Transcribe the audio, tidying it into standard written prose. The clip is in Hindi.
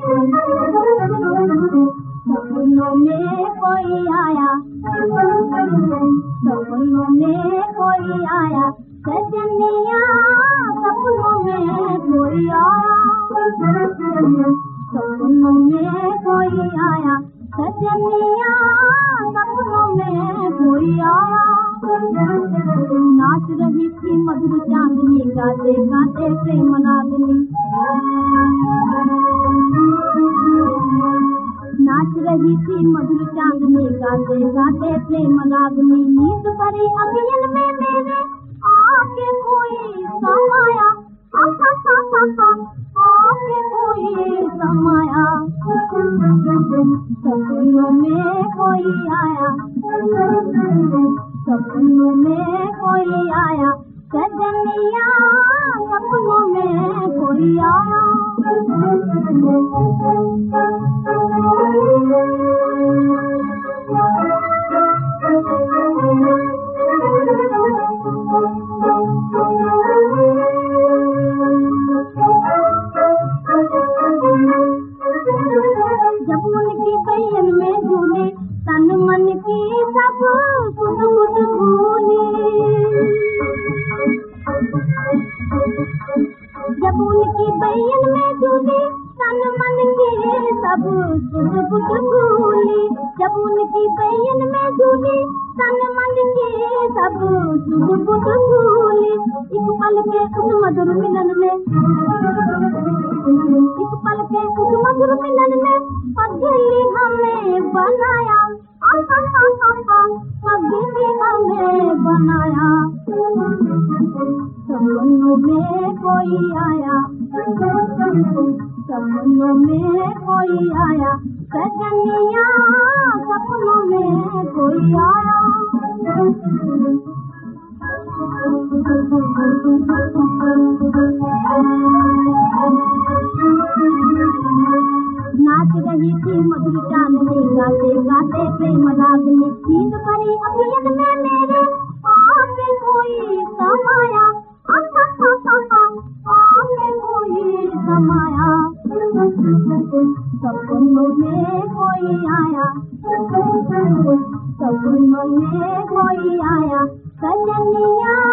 सपनों में कोई आया, सपनों में कोई आया, सजनिया सपनों में कोई आया, सपनों में कोई आया, सजनिया सपनों में कोई आया। नाच रही थी मधुर चांदनी, गाते गाते प्रेम रागनी, नाच रही थी मधुर चांदनी, गाते गाते प्रेम रागनी। नींद भरी अखियन में मेरे आके कोई समाया, आके कोई समाया, सपनों में कोई आया, सपनों में कोई आया, सजनिया सपनों में कोई आया। जब उनकी बहन में झूले तन मन की सब सुध बुध भूली, जब उनकी बहन में झूले तन मन की सब सुध बुध भूली, जब उनकी बहन में झूले तन मन की सब सुध बुध भूली। एक पल के उस मधुर मिलन में, एक पल के उस मधुर मिलन में पगली हमें बनाया, पगली हमें बनाया। सपनों में कोई आया, सपनों में कोई आया, सजनिया सपनों में कोई आया। नाच रही थी मधुर चांदनी, गाते गाते प्रेम रागनी। नींद भरी अखियन में मेरे आके कोई समाया, आके कोई समाया, सपनों में कोई आया, सपनों में कोई आया, सजनिया